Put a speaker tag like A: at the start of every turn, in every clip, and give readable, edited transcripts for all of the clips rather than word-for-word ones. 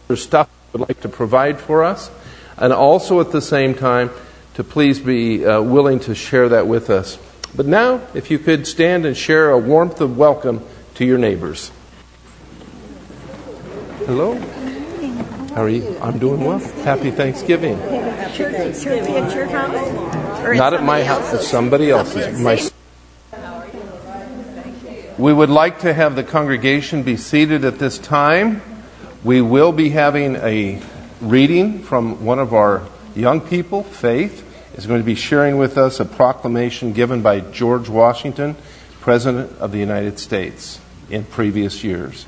A: stuff you would like to provide for us, and also at the same time to please be willing to share that with us. But now, if you could stand and share a warmth of welcome to your neighbors. Hello. How are you? I'm doing well. Happy Thanksgiving.
B: Church at your house?
A: Not at my house, at somebody else's. We would like to have the congregation be seated at this time. We will be having a reading from one of our young people. Faith is going to be sharing with us a proclamation given by George Washington, President of the United States, in previous years.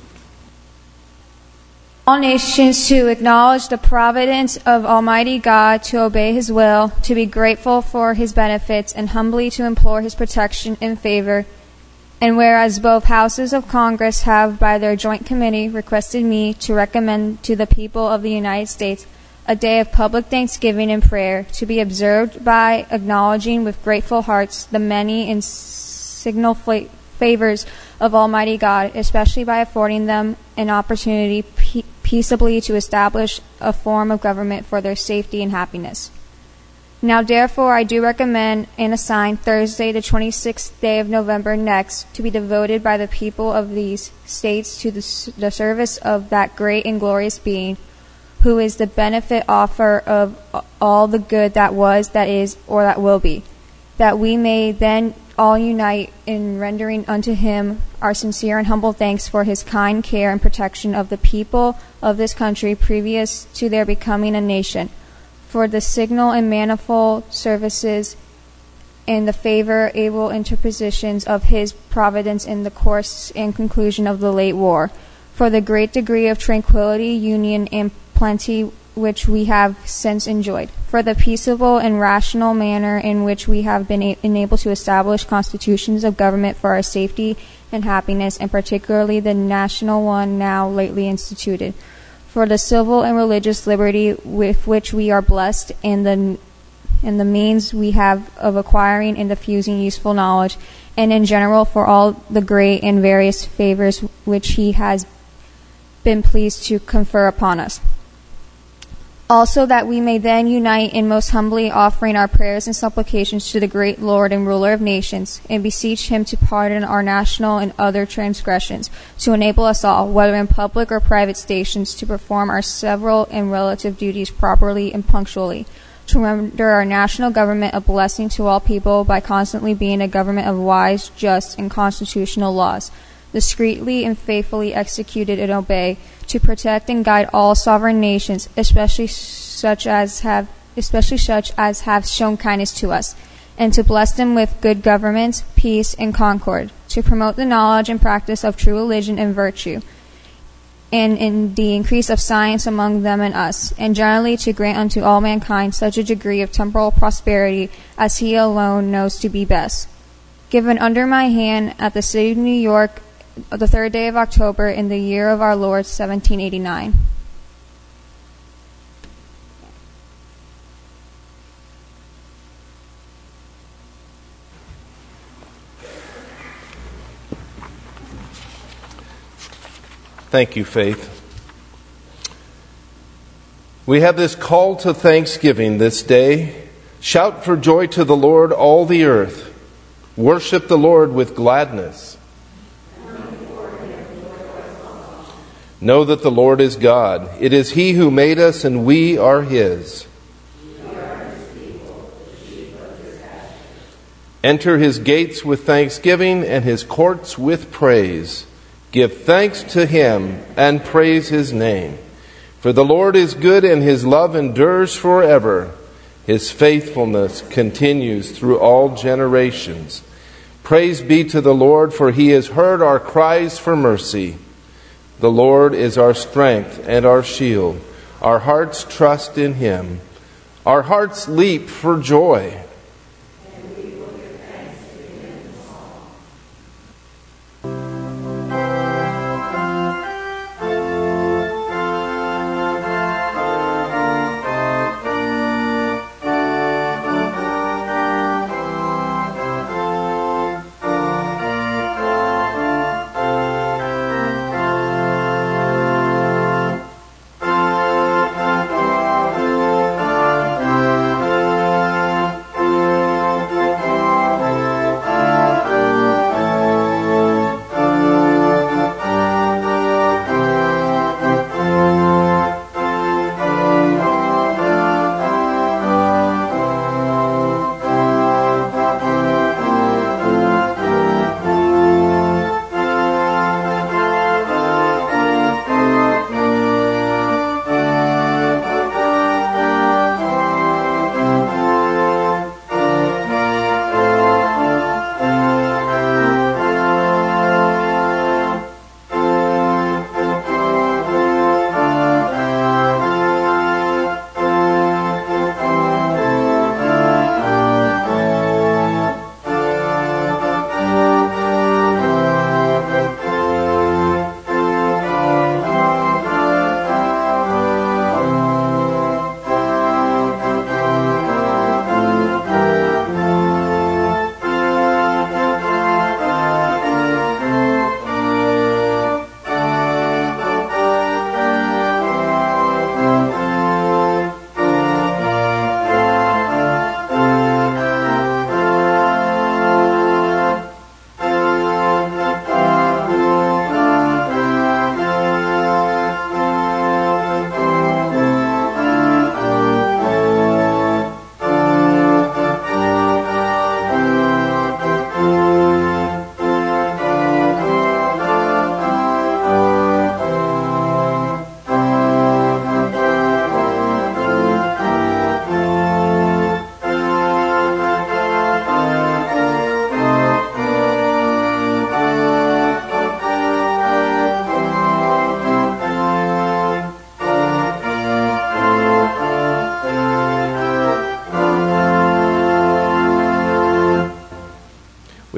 C: All nations to acknowledge the providence of Almighty God, to obey His will, to be grateful for His benefits, and humbly to implore His protection and favor. And whereas both houses of Congress have, by their joint committee, requested me to recommend to the people of the United States a day of public thanksgiving and prayer, to be observed by acknowledging with grateful hearts the many and signal favors of Almighty God, especially by affording them an opportunity peaceably to establish a form of government for their safety and happiness. Now therefore I do recommend and assign Thursday the 26th day of November next to be devoted by the people of these states to the service of that great and glorious being, who is the benefit offer of all the good that was, that is, or that will be, that we may then all unite in rendering unto Him our sincere and humble thanks for His kind care and protection of the people of this country previous to their becoming a nation, for the signal and manifold services and the favor able interpositions of His providence in the course and conclusion of the late war, for the great degree of tranquility, union, and plenty which we have since enjoyed, for the peaceable and rational manner in which we have been enabled to establish constitutions of government for our safety and happiness, and particularly the national one now lately instituted, for the civil and religious liberty with which we are blessed, and the means we have of acquiring and diffusing useful knowledge, and in general for all the great and various favors which He has been pleased to confer upon us. Also that we may then unite in most humbly offering our prayers and supplications to the great Lord and ruler of nations, and beseech Him to pardon our national and other transgressions, to enable us all, whether in public or private stations, to perform our several and relative duties properly and punctually, to render our national government a blessing to all people by constantly being a government of wise, just, and constitutional laws, discreetly and faithfully executed and obey, to protect and guide all sovereign nations, especially such as have shown kindness to us, and to bless them with good government, peace, and concord, to promote the knowledge and practice of true religion and virtue, and in the increase of science among them and us, and generally to grant unto all mankind such a degree of temporal prosperity as He alone knows to be best. Given under my hand at the city of New York, the 3rd day of October in the year of our Lord 1789.
A: Thank you, Faith. We have this call to thanksgiving this day. Shout for joy to the Lord, all the earth. Worship the Lord with gladness. Know that the Lord is God. It is He who made us, and we are His. Enter His gates with thanksgiving and His courts with praise. Give thanks to Him and praise His name. For the Lord is good, and His love endures forever. His faithfulness continues through all generations. Praise be to the Lord, for He has heard our cries for mercy. The Lord is our strength and our shield. Our hearts trust in Him. Our hearts leap for joy.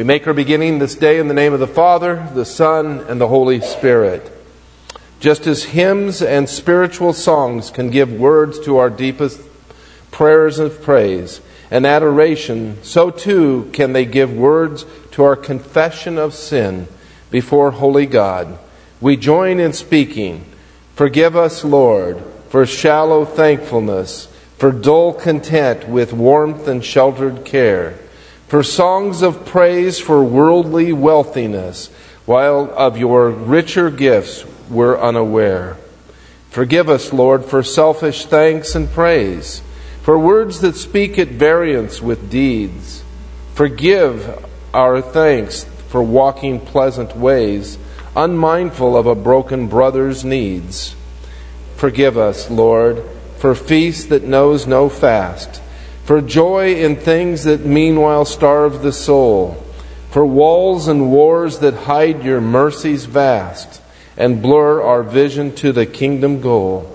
A: We make our beginning this day in the name of the Father, the Son, and the Holy Spirit. Just as hymns and spiritual songs can give words to our deepest prayers of praise and adoration, so too can they give words to our confession of sin before holy God. We join in speaking, "Forgive us, Lord, for shallow thankfulness, for dull content with warmth and sheltered care, for songs of praise for worldly wealthiness, while of your richer gifts we're unaware. Forgive us, Lord, for selfish thanks and praise, for words that speak at variance with deeds. Forgive our thanks for walking pleasant ways, unmindful of a broken brother's needs. Forgive us, Lord, for feast that knows no fast, for joy in things that meanwhile starve the soul, for walls and wars that hide your mercies vast and blur our vision to the kingdom goal.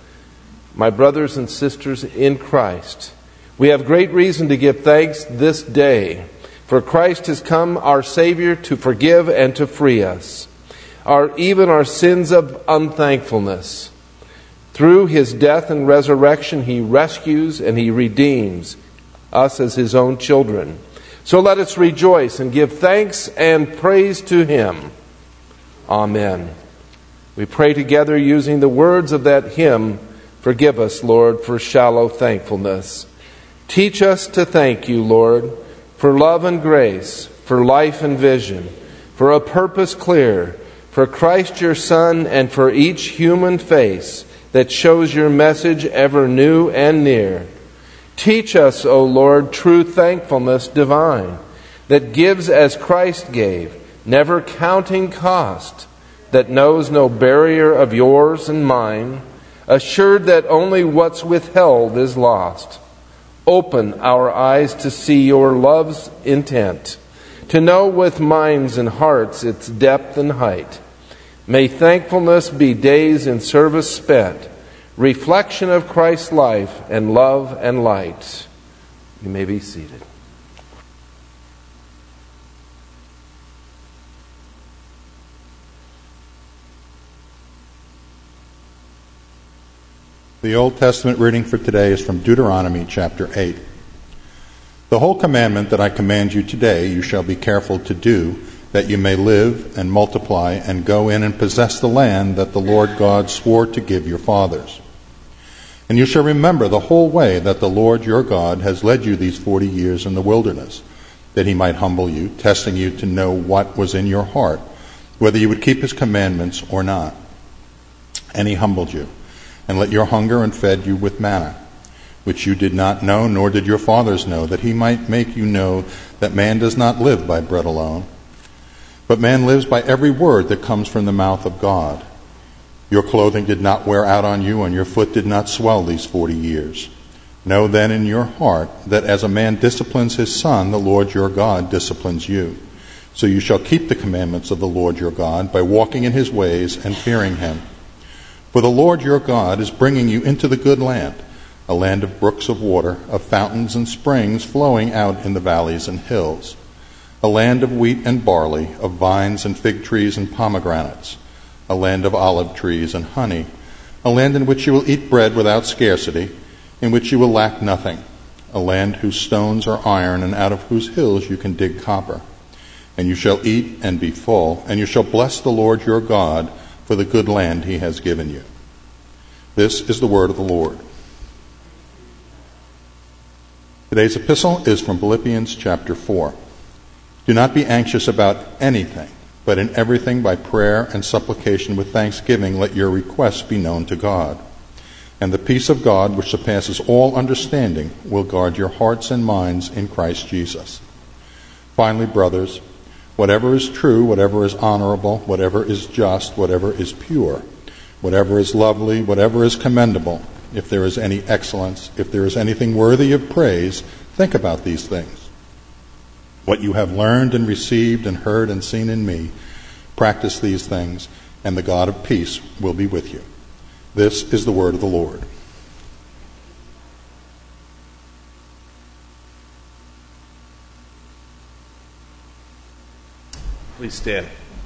A: My brothers and sisters in Christ, we have great reason to give thanks this day, for Christ has come, our Savior, to forgive and to free us, even our sins of unthankfulness. Through his death and resurrection, he rescues and he redeems us as his own children. So let us rejoice and give thanks and praise to him. Amen. We pray together using the words of that hymn, "Forgive us, Lord, for shallow thankfulness." Teach us to thank you, Lord, for love and grace, for life and vision, for a purpose clear, for Christ your Son, and for each human face that shows your message ever new and near. Teach us, O Lord, true thankfulness divine, that gives as Christ gave, never counting cost, that knows no barrier of yours and mine, assured that only what's withheld is lost. Open our eyes to see your love's intent, to know with minds and hearts its depth and height. May thankfulness be days in service spent, reflection of Christ's life and love and light. You may be seated.
D: The Old Testament reading for today is from Deuteronomy chapter 8. The whole commandment that I command you today you shall be careful to do, that you may live and multiply and go in and possess the land that the Lord God swore to give your fathers. And you shall remember the whole way that the Lord your God has led you these 40 years in the wilderness, that he might humble you, testing you to know what was in your heart, whether you would keep his commandments or not. And he humbled you, and let your hunger and fed you with manna, which you did not know, nor did your fathers know, that he might make you know that man does not live by bread alone, but man lives by every word that comes from the mouth of God. Your clothing did not wear out on you, and your foot did not swell these 40 years. Know then in your heart that as a man disciplines his son, the Lord your God disciplines you. So you shall keep the commandments of the Lord your God by walking in his ways and fearing him. For the Lord your God is bringing you into the good land, a land of brooks of water, of fountains and springs flowing out in the valleys and hills, a land of wheat and barley, of vines and fig trees and pomegranates, a land of olive trees and honey, a land in which you will eat bread without scarcity, in which you will lack nothing, a land whose stones are iron and out of whose hills you can dig copper. And you shall eat and be full, and you shall bless the Lord your God for the good land he has given you. This is the word of the Lord. Today's epistle is from Philippians chapter 4. Do not be anxious about anything, but in everything by prayer and supplication with thanksgiving let your requests be known to God. And the peace of God, which surpasses all understanding, will guard your hearts and minds in Christ Jesus. Finally, brothers, whatever is true, whatever is honorable, whatever is just, whatever is pure, whatever is lovely, whatever is commendable, if there is any excellence, if there is anything worthy of praise, think about these things. What you have learned and received and heard and seen in me, practice these things, and the God of peace will be with you. This is the word of the Lord.
A: Please stand.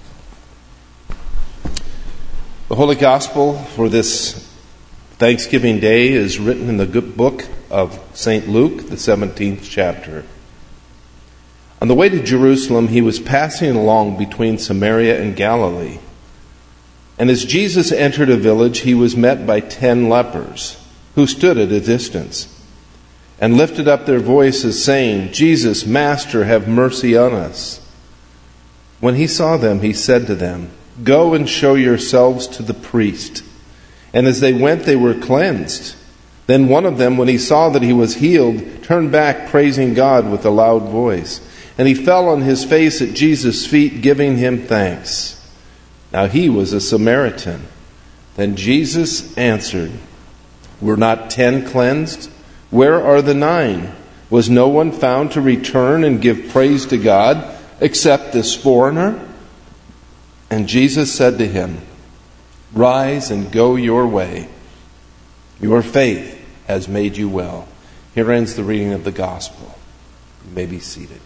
A: The Holy Gospel for this Thanksgiving Day is written in the good book of St. Luke, the 17th chapter. On the way to Jerusalem, he was passing along between Samaria and Galilee. And as Jesus entered a village, he was met by 10 lepers, who stood at a distance, and lifted up their voices, saying, "Jesus, Master, have mercy on us." When he saw them, he said to them, "Go and show yourselves to the priest." And as they went, they were cleansed. Then one of them, when he saw that he was healed, turned back, praising God with a loud voice. And he fell on his face at Jesus' feet, giving him thanks. Now he was a Samaritan. Then Jesus answered, "Were not 10 cleansed? Where are the 9? Was no one found to return and give praise to God, except this foreigner?" And Jesus said to him, "Rise and go your way. Your faith has made you well." Here ends the reading of the gospel. You may be seated.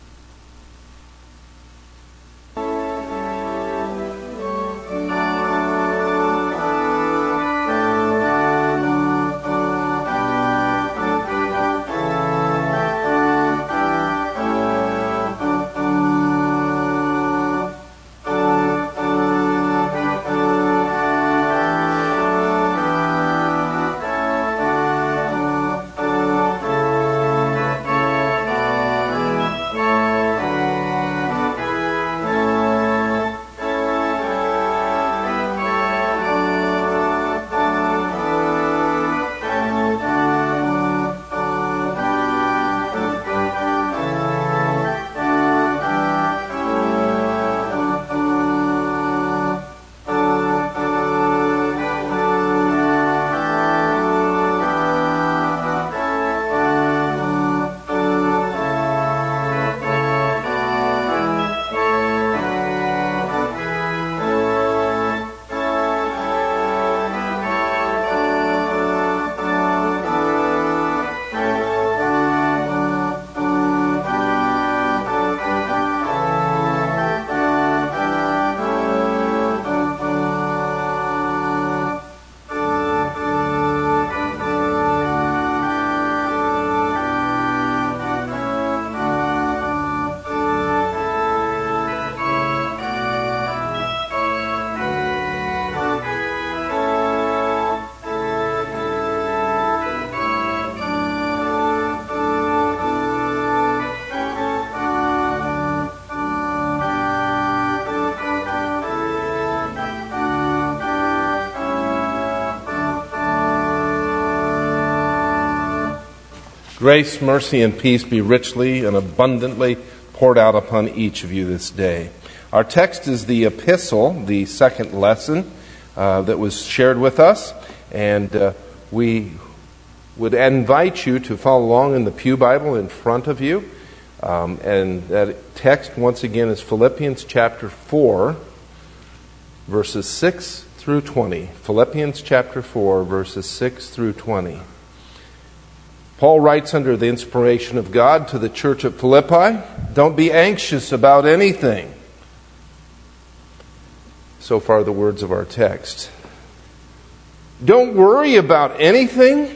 A: Grace, mercy, and peace be richly and abundantly poured out upon each of you this day. Our text is the epistle, the second lesson that was shared with us, and we would invite you to follow along in the Pew Bible in front of you. And that text, once again, is Philippians chapter 4, verses 6 through 20. Philippians chapter 4, verses 6 through 20. Paul writes under the inspiration of God to the church at Philippi, "Don't be anxious about anything." So far, the words of our text. Don't worry about anything?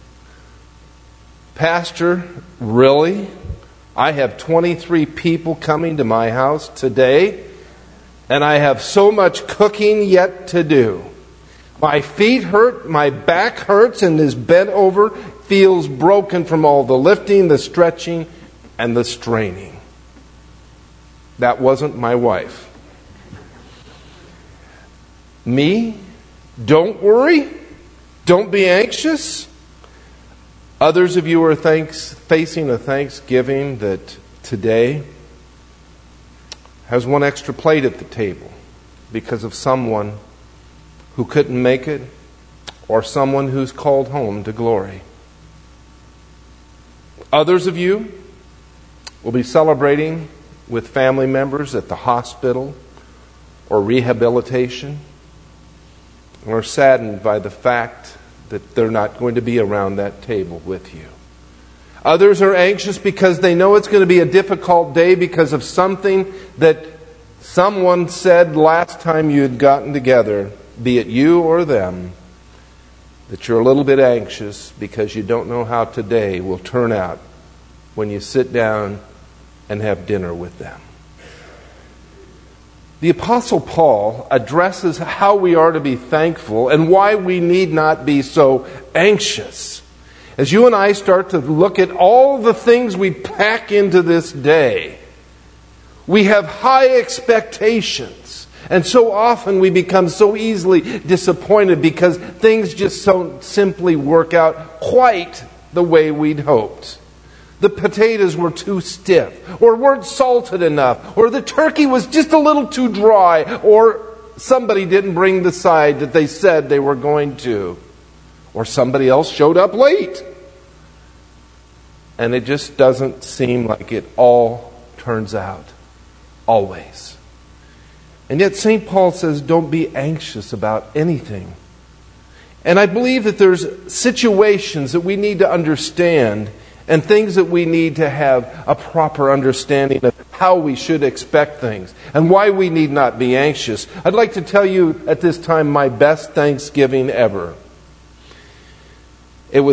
A: Pastor, really? I have 23 people coming to my house today, and I have so much cooking yet to do. My feet hurt, my back hurts, and this bent over feels broken from all the lifting, the stretching, and the straining. That wasn't my wife. Me? Don't worry? Don't be anxious? Others of you are facing a Thanksgiving that today has one extra plate at the table because of someone who couldn't make it or someone who's called home to glory. Others of you will be celebrating with family members at the hospital or rehabilitation, and are saddened by the fact that they're not going to be around that table with you. Others are anxious because they know it's going to be a difficult day because of something that Someone said last time you had gotten together, be it you or them, that you're a little bit anxious because you don't know how today will turn out when you sit down and have dinner with them. The Apostle Paul addresses how we are to be thankful and why we need not be so anxious. As you and I start to look at all the things we pack into this day, we have high expectations. And so often we become so easily disappointed because things just don't simply work out quite the way we'd hoped. The potatoes were too stiff, or weren't salted enough, or the turkey was just a little too dry, or somebody didn't bring the side that they said they were going to, or somebody else showed up late. And it just doesn't seem like it all turns out, always. And yet St. Paul says, don't be anxious about anything. And I believe that there's situations that we need to understand and things that we need to have a proper understanding of how we should expect things and why we need not be anxious. I'd like to tell you at this time my best Thanksgiving ever. It was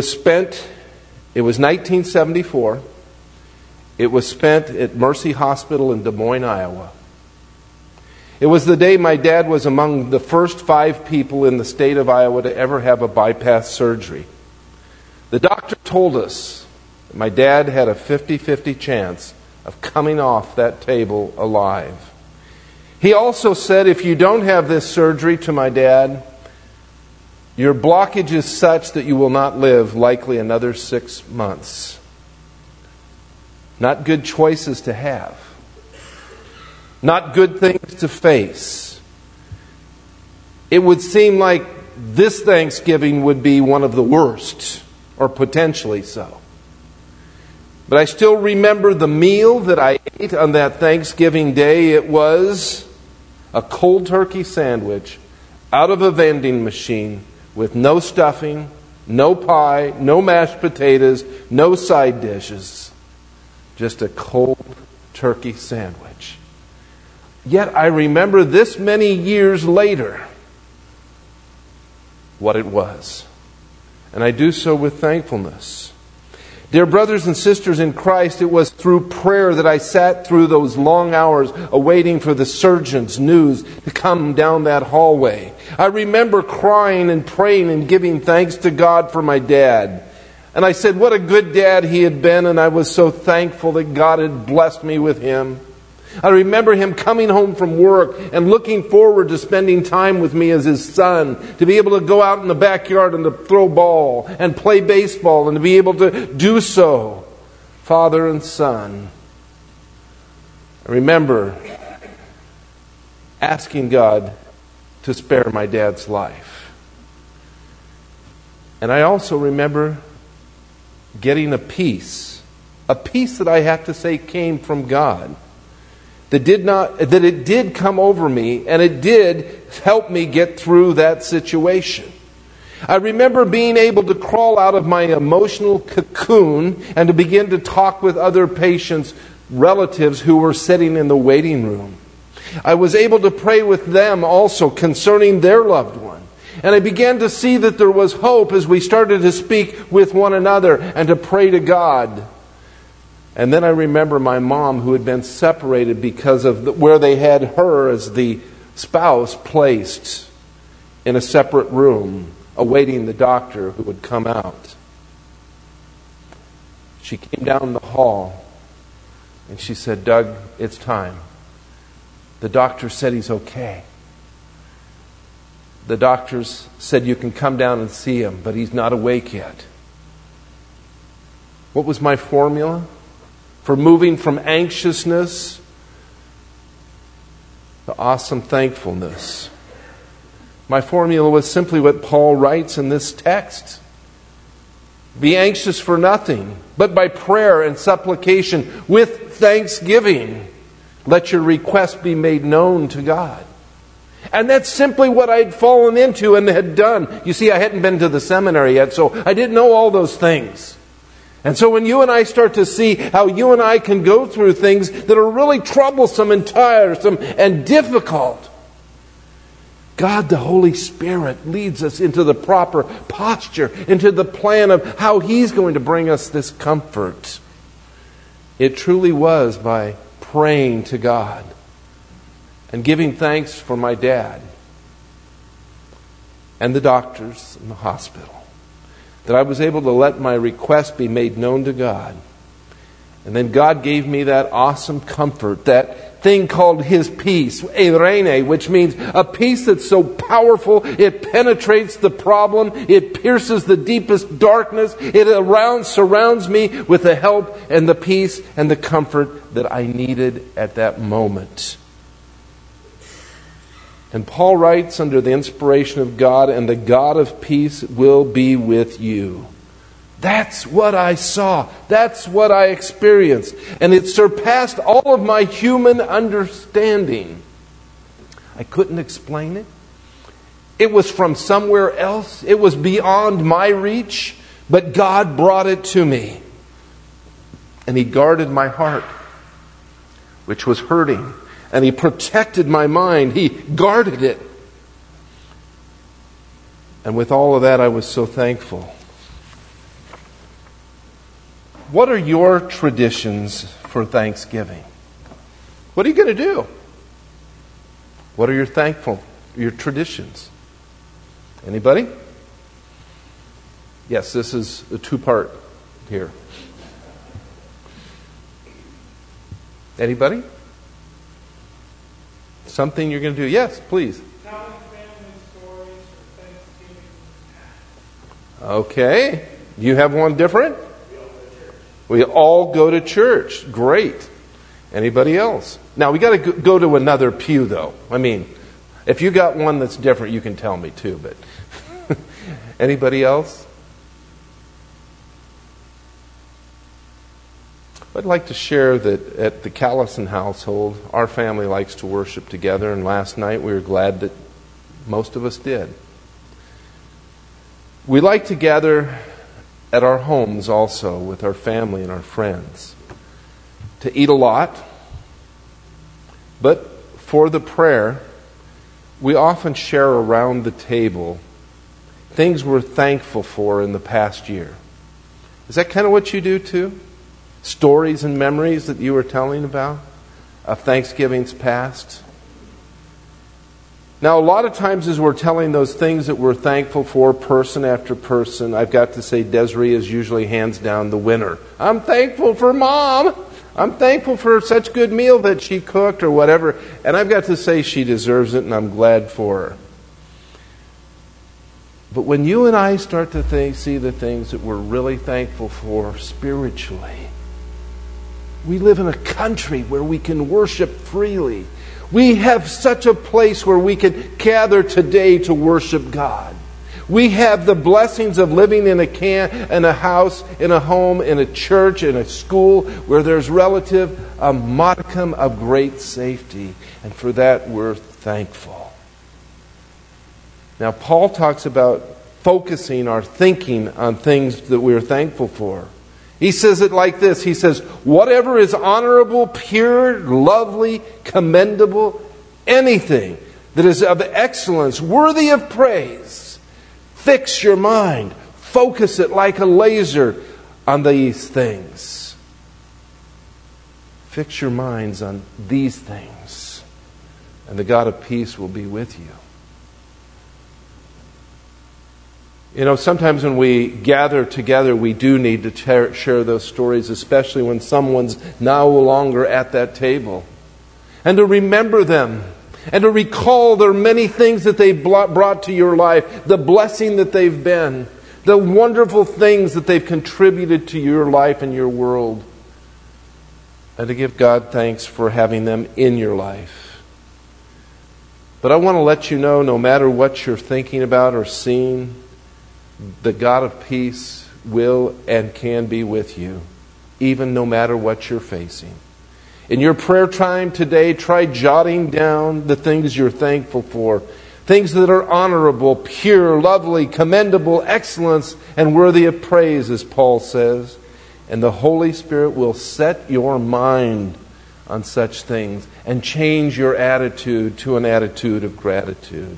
A: 1974. It was spent at Mercy Hospital in Des Moines, Iowa. It was the day my dad was among the first 5 people in the state of Iowa to ever have a bypass surgery. The doctor told us that my dad had a 50-50 chance of coming off that table alive. He also said, if you don't have this surgery, to my dad, your blockage is such that you will not live likely another 6 months. Not good choices to have. Not good things to face. It would seem like this Thanksgiving would be one of the worst, or potentially so. But I still remember the meal that I ate on that Thanksgiving day. It was a cold turkey sandwich out of a vending machine with no stuffing, no pie, no mashed potatoes, no side dishes. Just a cold turkey sandwich. Yet I remember this many years later what it was. And I do so with thankfulness. Dear brothers and sisters in Christ, it was through prayer that I sat through those long hours awaiting for the surgeon's news to come down that hallway. I remember crying and praying and giving thanks to God for my dad. And I said what a good dad he had been, and I was so thankful that God had blessed me with him. I remember him coming home from work and looking forward to spending time with me as his son, to be able to go out in the backyard and to throw ball and play baseball and to be able to do so, father and son. I remember asking God to spare my dad's life. And I also remember getting a peace that I have to say came from God. That it did come over me, and it did help me get through that situation. I remember being able to crawl out of my emotional cocoon and to begin to talk with other patients, relatives who were sitting in the waiting room. I was able to pray with them also concerning their loved one. And I began to see that there was hope as we started to speak with one another and to pray to God. And then I remember my mom, who had been separated because of where they had her as the spouse placed in a separate room, awaiting the doctor who would come out. She came down the hall and she said, "Doug, it's time. The doctor said he's okay. The doctors said you can come down and see him, but he's not awake yet." What was my formula for moving from anxiousness to awesome thankfulness? My formula was simply what Paul writes in this text. Be anxious for nothing, but by prayer and supplication with thanksgiving, let your requests be made known to God. And that's simply what I'd fallen into and had done. You see, I hadn't been to the seminary yet, so I didn't know all those things. And so when you and I start to see how you and I can go through things that are really troublesome and tiresome and difficult, God, the Holy Spirit, leads us into the proper posture, into the plan of how He's going to bring us this comfort. It truly was by praying to God and giving thanks for my dad and the doctors in the hospital that I was able to let my request be made known to God. And then God gave me that awesome comfort, that thing called His peace, eirene, which means a peace that's so powerful, it penetrates the problem, it pierces the deepest darkness, it surrounds me with the help and the peace and the comfort that I needed at that moment. And Paul writes under the inspiration of God, and the God of peace will be with you. That's what I saw. That's what I experienced. And it surpassed all of my human understanding. I couldn't explain it. It was from somewhere else. It was beyond my reach. But God brought it to me. And He guarded my heart, which was hurting. And He protected my mind. He guarded it. And with all of that, I was so thankful. What are your traditions for Thanksgiving? What are you going to do? What are your traditions? Anybody? Yes, this is a two-part here. Anybody? Something you're going to do? Yes, please.
E: Telling family stories for Thanksgiving.
A: Okay. Do you have one different? We all go to church. Great. Anybody else? Now, we got to go to another pew, though. I mean, if you got one that's different, you can tell me, too. But anybody else? I'd like to share that at the Callison household, our family likes to worship together, and last night we were glad that most of us did. We like to gather at our homes also with our family and our friends to eat a lot, but for the prayer, we often share around the table things we're thankful for in the past year. Is that kind of what you do too? Stories and memories that you were telling about of Thanksgivings past? Now, a lot of times as we're telling those things that we're thankful for, person after person, I've got to say Desiree is usually hands down the winner. I'm thankful for Mom. I'm thankful for such good meal that she cooked or whatever. And I've got to say she deserves it, and I'm glad for her. But when you and I start to see the things that we're really thankful for spiritually, we live in a country where we can worship freely. We have such a place where we can gather today to worship God. We have the blessings of living in a house, in a home, in a church, in a school, where there's a modicum of great safety. And for that, we're thankful. Now, Paul talks about focusing our thinking on things that we're thankful for. He says it like this. He says, whatever is honorable, pure, lovely, commendable, anything that is of excellence, worthy of praise, fix your mind. Focus it like a laser on these things. Fix your minds on these things, and the God of peace will be with you. You know, sometimes when we gather together, we do need to share those stories, especially when someone's no longer at that table. And to remember them, and to recall their many things that they've brought to your life, the blessing that they've been, the wonderful things that they've contributed to your life and your world. And to give God thanks for having them in your life. But I want to let you know, no matter what you're thinking about or seeing, the God of peace will and can be with you, even no matter what you're facing. In your prayer time today, try jotting down the things you're thankful for. Things that are honorable, pure, lovely, commendable, excellence, and worthy of praise, as Paul says. And the Holy Spirit will set your mind on such things and change your attitude to an attitude of gratitude.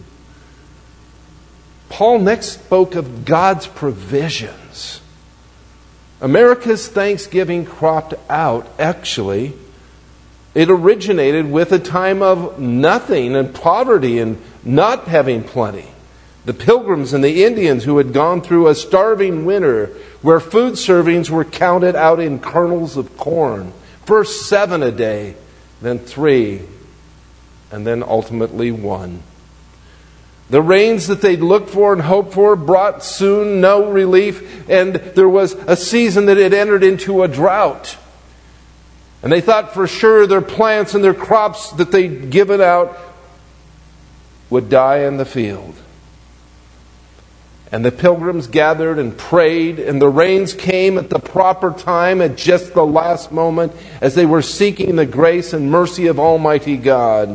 A: Paul next spoke of God's provisions. America's Thanksgiving cropped out, actually. It originated with a time of nothing and poverty and not having plenty. The Pilgrims and the Indians who had gone through a starving winter where food servings were counted out in kernels of corn. First 7 a day, then 3, and then ultimately 1. The rains that they'd looked for and hoped for brought soon no relief, and there was a season that had entered into a drought. And they thought for sure their plants and their crops that they'd given out would die in the field. And the Pilgrims gathered and prayed, and the rains came at the proper time, at just the last moment, as they were seeking the grace and mercy of Almighty God.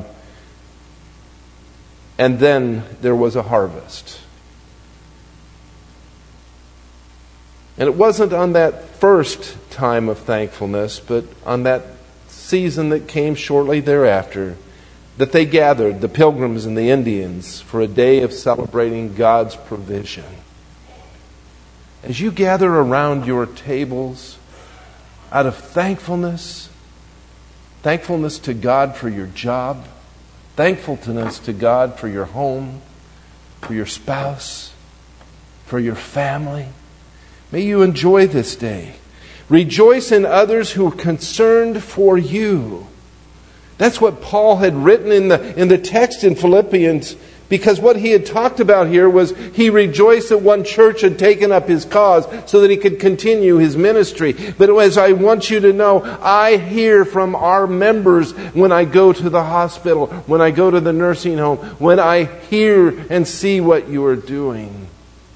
A: And then there was a harvest. And it wasn't on that first time of thankfulness, but on that season that came shortly thereafter, that they gathered, the Pilgrims and the Indians, for a day of celebrating God's provision. As you gather around your tables out of thankfulness to God for your job, thankfulness to God for your home, for your spouse, for your family, may you enjoy this day. Rejoice in others who are concerned for you. That's what Paul had written in the text in Philippians, because what he had talked about here was he rejoiced that one church had taken up his cause so that he could continue his ministry. But as I want you to know, I hear from our members when I go to the hospital, when I go to the nursing home, when I hear and see what you are doing.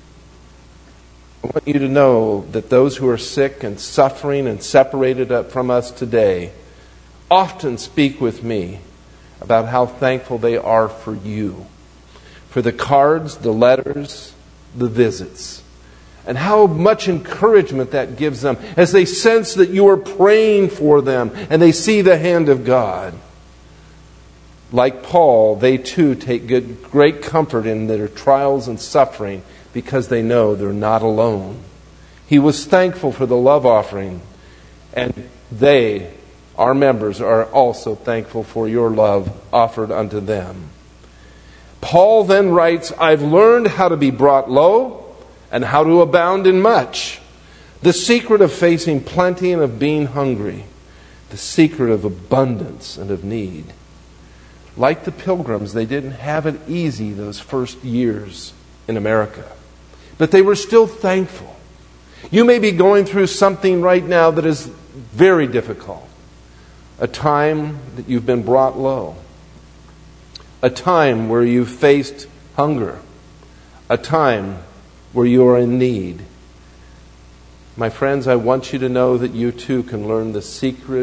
A: I want you to know that those who are sick and suffering and separated up from us today often speak with me about how thankful they are for you, for the cards, the letters, the visits, and how much encouragement that gives them as they sense that you are praying for them and they see the hand of God. Like Paul, they too take great comfort in their trials and suffering because they know they're not alone. He was thankful for the love offering, and they, our members, are also thankful for your love offered unto them. Paul then writes, I've learned how to be brought low and how to abound in much. The secret of facing plenty and of being hungry. The secret of abundance and of need. Like the Pilgrims, they didn't have it easy those first years in America. But they were still thankful. You may be going through something right now that is very difficult. A time that you've been brought low. A time where you've faced hunger. A time where you are in need. My friends, I want you to know that you too can learn the secret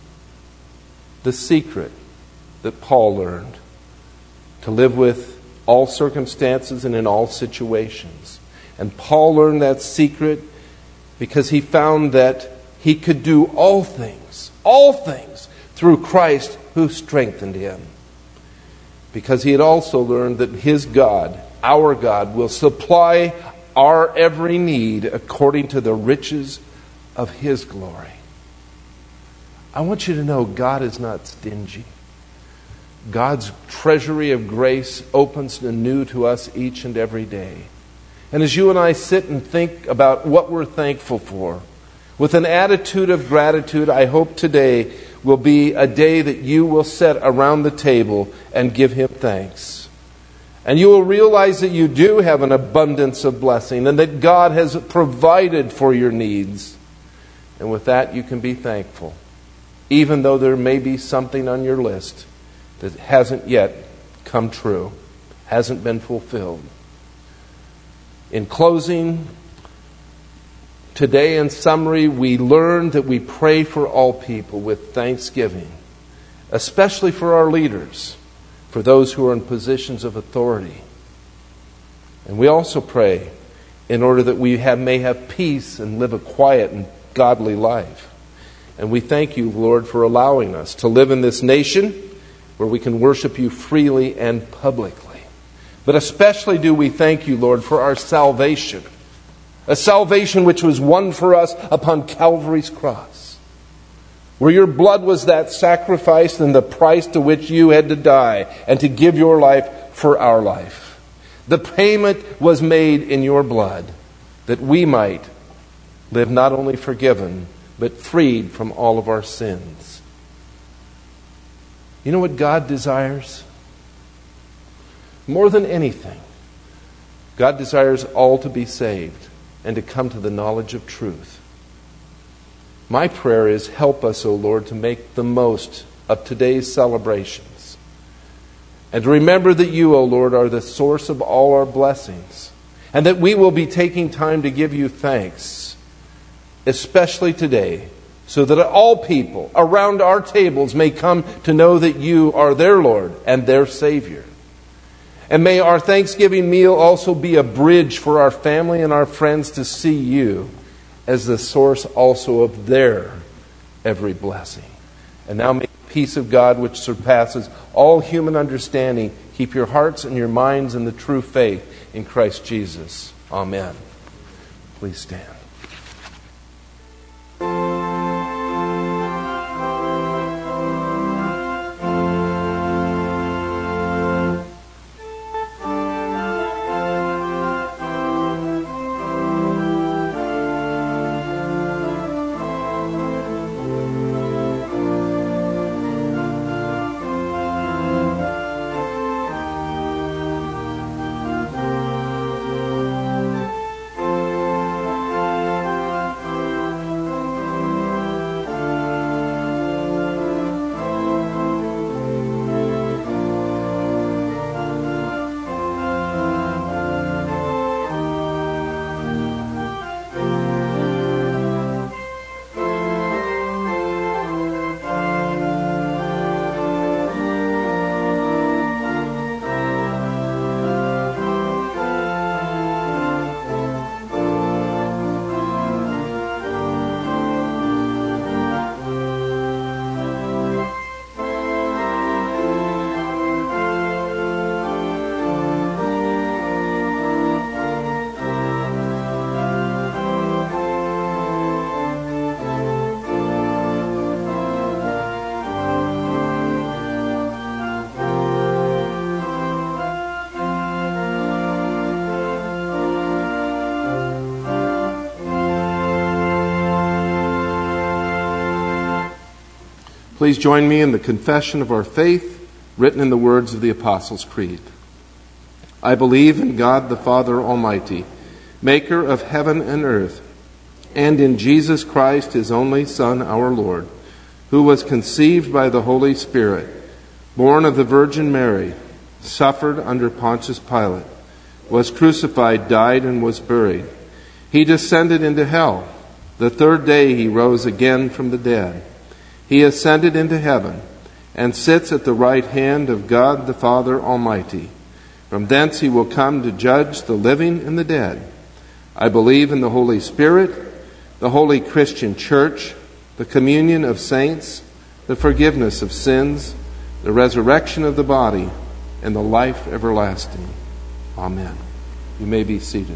A: that Paul learned. To live with all circumstances and in all situations. And Paul learned that secret because he found that he could do all things through Christ who strengthened him. Because he had also learned that his God, our God, will supply our every need according to the riches of his glory. I want you to know God is not stingy. God's treasury of grace opens anew to us each and every day. And as you and I sit and think about what we're thankful for, with an attitude of gratitude, I hope today will be a day that you will sit around the table and give him thanks. And you will realize that you do have an abundance of blessing and that God has provided for your needs. And with that, you can be thankful, even though there may be something on your list that hasn't yet come true, hasn't been fulfilled. In closing, today in summary, we learned that we pray for all people with thanksgiving, especially for our leaders, for those who are in positions of authority. And we also pray in order that we may have peace and live a quiet and godly life. And we thank you, Lord, for allowing us to live in this nation where we can worship you freely and publicly. But especially do we thank you, Lord, for our salvation, a salvation which was won for us upon Calvary's cross, where your blood was that sacrifice and the price to which you had to die and to give your life for our life. The payment was made in your blood that we might live not only forgiven, but freed from all of our sins. You know what God desires? More than anything, God desires all to be saved and to come to the knowledge of truth. My prayer is, help us, O Lord, to make the most of today's celebrations. And to remember that you, O Lord, are the source of all our blessings. And that we will be taking time to give you thanks, especially today, so that all people around our tables may come to know that you are their Lord and their Savior. And may our Thanksgiving meal also be a bridge for our family and our friends to see you as the source also of their every blessing. And now may the peace of God, which surpasses all human understanding, keep your hearts and your minds in the true faith in Christ Jesus. Amen. Please stand. Please join me in the confession of our faith written in the words of the Apostles' Creed. I believe in God the Father Almighty, maker of heaven and earth, and in Jesus Christ, his only Son, our Lord, who was conceived by the Holy Spirit, born of the Virgin Mary, suffered under Pontius Pilate, was crucified, died, and was buried. He descended into hell. The third day he rose again from the dead. He ascended into heaven and sits at the right hand of God the Father Almighty. From thence he will come to judge the living and the dead. I believe in the Holy Spirit, the holy Christian Church, the communion of saints, the forgiveness of sins, the resurrection of the body, and the life everlasting. Amen. You may be seated.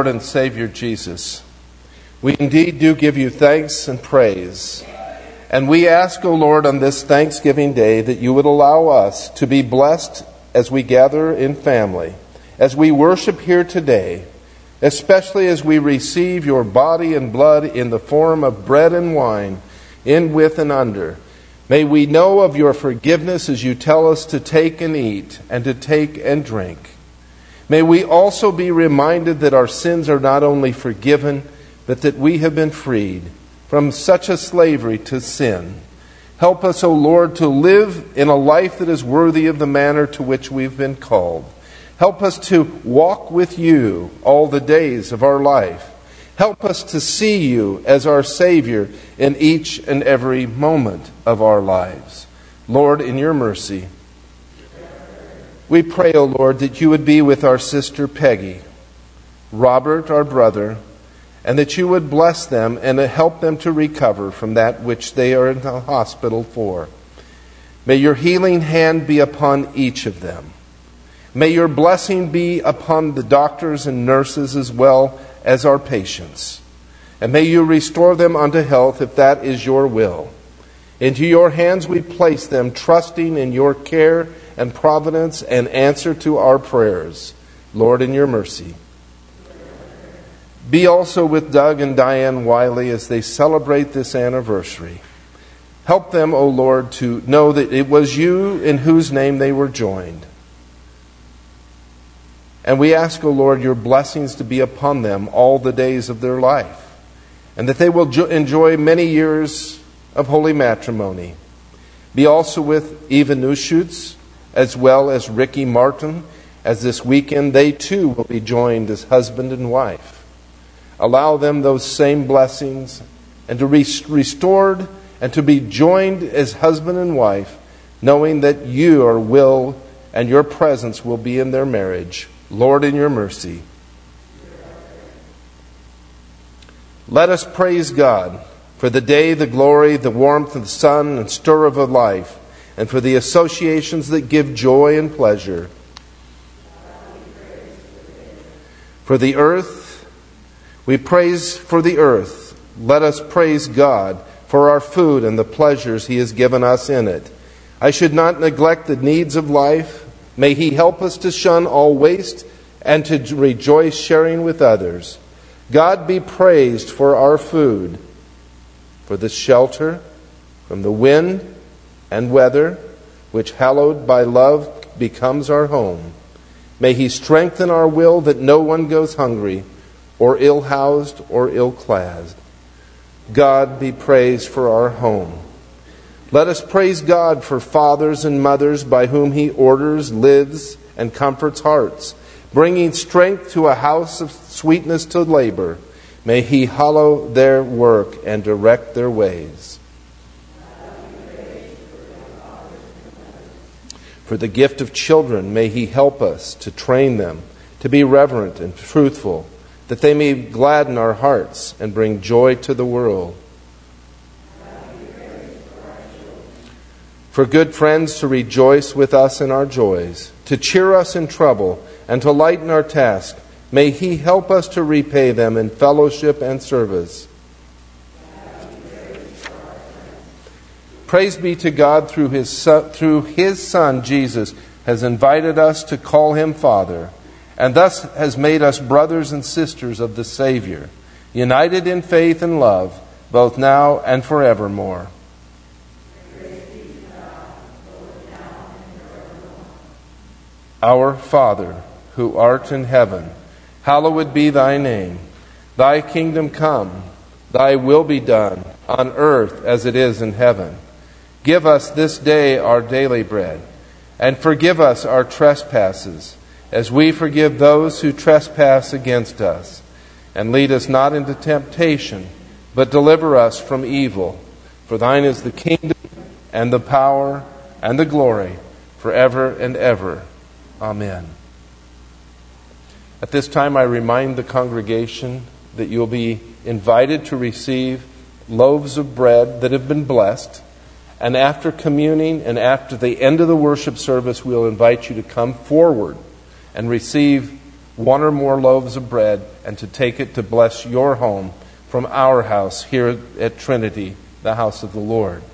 A: Lord and Savior Jesus, we indeed do give you thanks and praise. And we ask, O Lord, on this Thanksgiving Day that you would allow us to be blessed as we gather in family, as we worship here today, especially as we receive your body and blood in the form of bread and wine, in, with, and under. May we know of your forgiveness as you tell us to take and eat and to take and drink. May we also be reminded that our sins are not only forgiven, but that we have been freed from such a slavery to sin. Help us, O Lord, to live in a life that is worthy of the manner to which we've been called. Help us to walk with you all the days of our life. Help us to see you as our Savior in each and every moment of our lives. Lord, in your mercy, we pray, O Lord, that you would be with our sister Peggy, Robert, our brother, and that you would bless them and help them to recover from that which they are in the hospital for. May your healing hand be upon each of them. May your blessing be upon the doctors and nurses as well as our patients. And may you restore them unto health if that is your will. Into your hands we place them, trusting in your care and providence and answer to our prayers. Lord, in your mercy. Be also with Doug and Diane Wiley as they celebrate this anniversary. Help them, O Lord, to know that it was you in whose name they were joined. And we ask, O Lord, your blessings to be upon them all the days of their life, and that they will enjoy many years of holy matrimony. Be also with Eva Nuschutz, as well as Ricky Martin, as this weekend they too will be joined as husband and wife. Allow them those same blessings and to be restored and to be joined as husband and wife, knowing that your will and your presence will be in their marriage. Lord, in your mercy. Let us praise God for the day, the glory, the warmth of the sun and stir of a life, and for the associations that give joy and pleasure. For the earth, we praise for the earth. Let us praise God for our food and the pleasures he has given us in it. I should not neglect the needs of life. May he help us to shun all waste and to rejoice sharing with others. God be praised for our food, for the shelter from the wind and weather, which hallowed by love becomes our home. May he strengthen our will that no one goes hungry, or ill-housed, or ill-clad. God be praised for our home. Let us praise God for fathers and mothers by whom he orders, lives, and comforts hearts, bringing strength to a house of sweetness to labor. May he hallow their work and direct their ways. For the gift of children, may he help us to train them to be reverent and truthful, that they may gladden our hearts and bring joy to the world. For good friends to rejoice with us in our joys, to cheer us in trouble, and to lighten our task, may he help us to repay them in fellowship and service. Praise be to God through his Son, Jesus, has invited us to call him Father, and thus has made us brothers and sisters of the Savior, united in faith and love, both now and forevermore. Our Father, who art in heaven, hallowed be thy name. Thy kingdom come, thy will be done, on earth as it is in heaven. Give us this day our daily bread, and forgive us our trespasses, as we forgive those who trespass against us. And lead us not into temptation, but deliver us from evil. For thine is the kingdom, and the power, and the glory, forever and ever. Amen. At this time, I remind the congregation that you'll be invited to receive loaves of bread that have been blessed. And after communing and after the end of the worship service, we'll invite you to come forward and receive one or more loaves of bread, and to take it to bless your home from our house here at Trinity, the house of the Lord.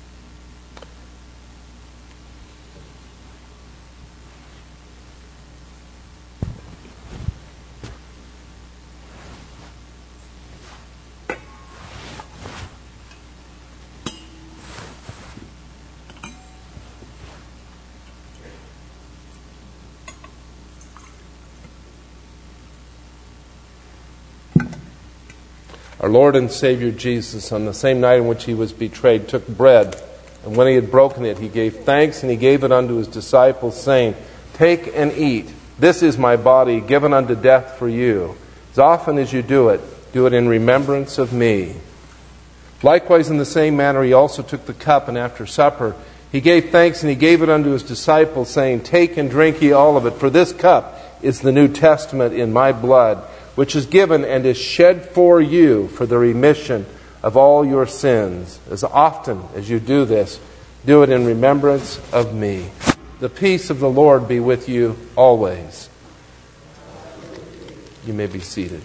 A: Our Lord and Savior Jesus, on the same night in which he was betrayed, took bread, and when he had broken it, he gave thanks, and he gave it unto his disciples, saying, "Take and eat. This is my body, given unto death for you. As often as you do it in remembrance of me." Likewise, in the same manner, he also took the cup, and after supper, he gave thanks, and he gave it unto his disciples, saying, "Take and drink ye all of it, for this cup is the New Testament in my blood, which is given and is shed for you for the remission of all your sins. As often as you do this, do it in remembrance of me." The peace of the Lord be with you always. You may be seated.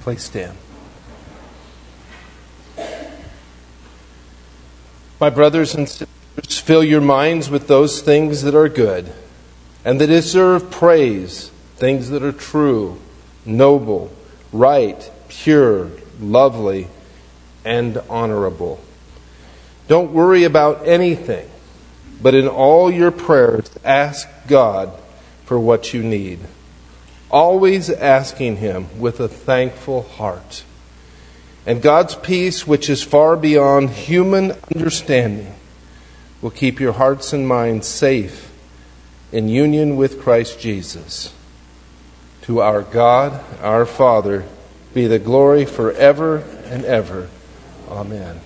A: Please stand. My brothers and sisters, fill your minds with those things that are good and that deserve praise, things that are true, noble, right, pure, lovely, and honorable. Don't worry about anything, but in all your prayers, ask God for what you need. Always asking Him with a thankful heart. And God's peace, which is far beyond human understanding, will keep your hearts and minds safe in union with Christ Jesus. To our God, our Father, be the glory forever and ever. Amen.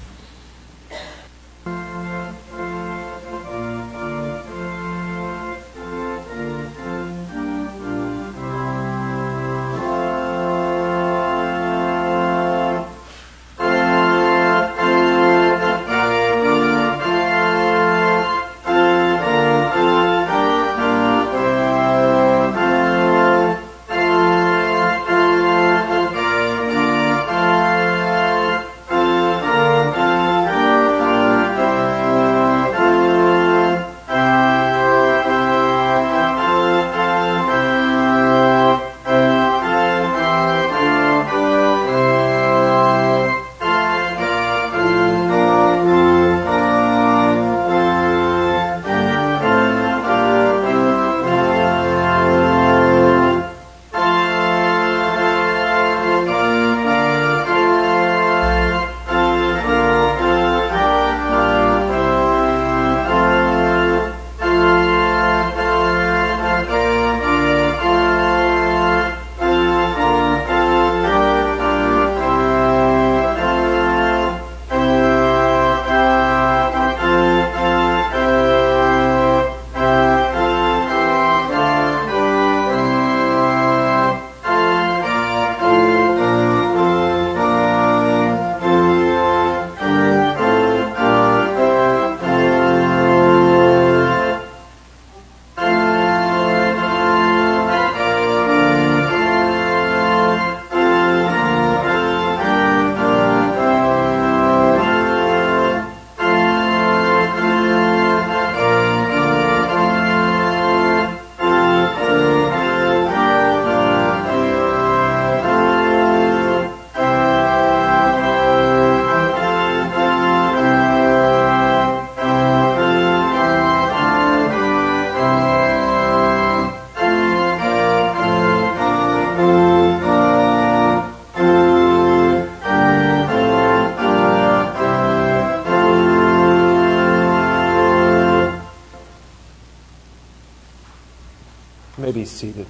A: Be seated.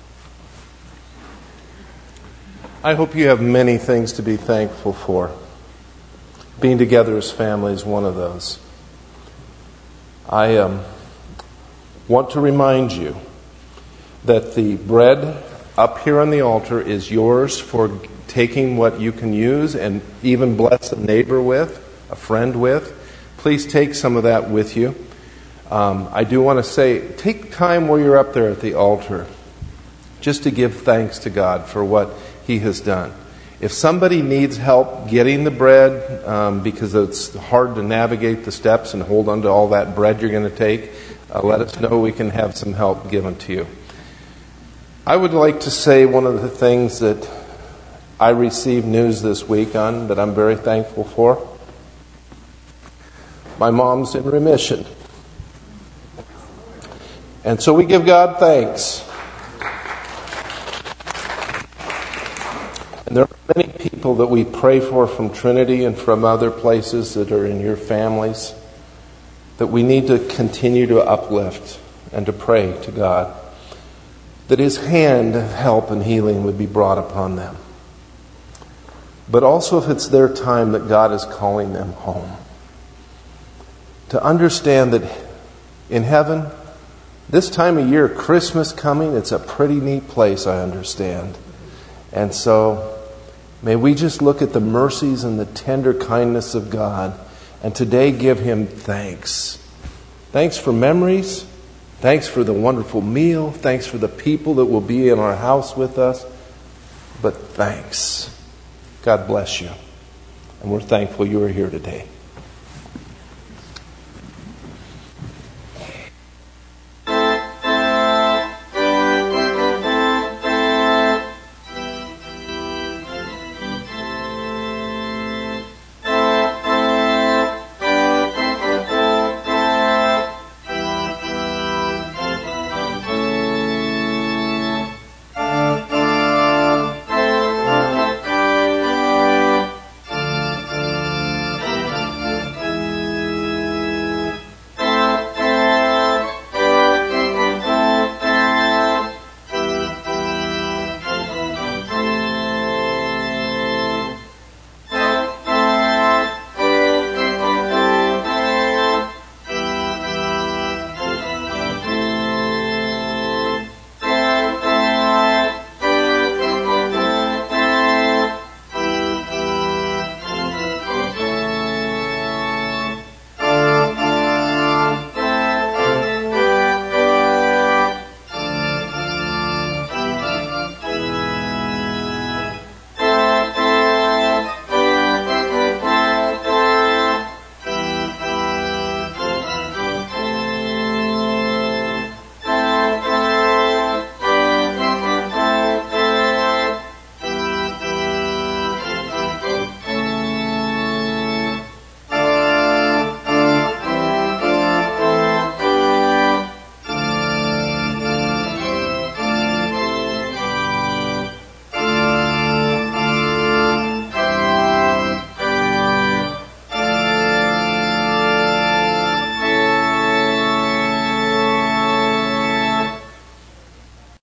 A: I hope you have many things to be thankful for. Being together as family is one of those. I want to remind you that the bread up here on the altar is yours for taking what you can use and even bless a neighbor with, a friend with. Please take some of that with you. I do want to say, take time while you're up there at the altar just to give thanks to God for what He has done. If somebody needs help getting the bread because it's hard to navigate the steps and hold on to all that bread you're going to take, let us know. We can have some help given to you. I would like to say one of the things that I received news this week on that I'm very thankful for. My mom's in remission. And so we give God thanks. And there are many people that we pray for from Trinity and from other places that are in your families that we need to continue to uplift and to pray to God that His hand of help and healing would be brought upon them. But also if it's their time that God is calling them home. To understand that in heaven, this time of year, Christmas coming, it's a pretty neat place, I understand. And so, may we just look at the mercies and the tender kindness of God and today give Him thanks. Thanks for memories. Thanks for the wonderful meal. Thanks for the people that will be in our house with us. but thanks. God bless you. And we're thankful you are here today.